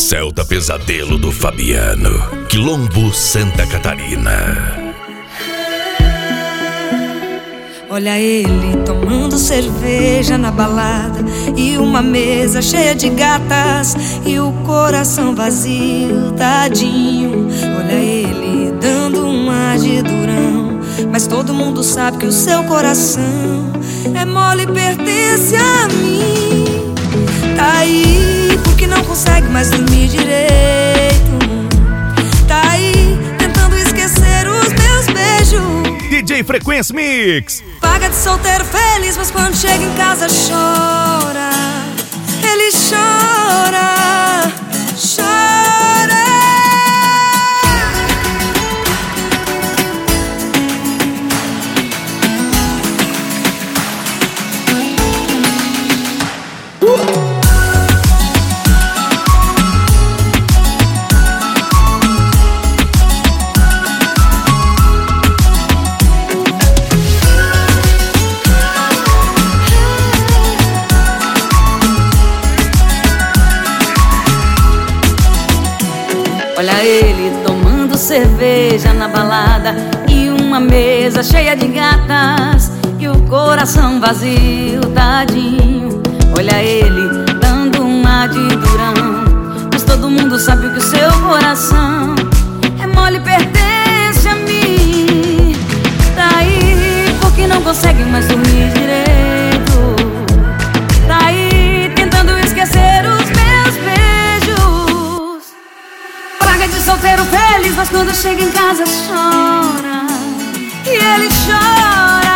Celta Pesadelo do Fabiano, Quilombo, Santa Catarina. Olha ele tomando cerveja na balada e uma mesa cheia de gatas e o coração vazio, tadinho. Olha ele dando uma de durão, mas todo mundo sabe que o seu coração é mole e pertence a mim. Tá aí porque não consegue mais dormir direito. Tá aí tentando esquecer os meus beijos. DJ Frequência Mix. Paga de solteiro feliz, mas quando chega em casa chora. Ele chora, chora. Olha ele tomando cerveja na balada e uma mesa cheia de gatas e o coração vazio, tadinho. Olha ele dando uma de durão, mas todo mundo sabe que o seu coração é mole e pertence a mim. Tá aí porque não consegue mais dormir direito. Tá aí tentando esquecer os meus beijos. Paga de solteiro feliz, mas quando chega em casa chora. E ele chora.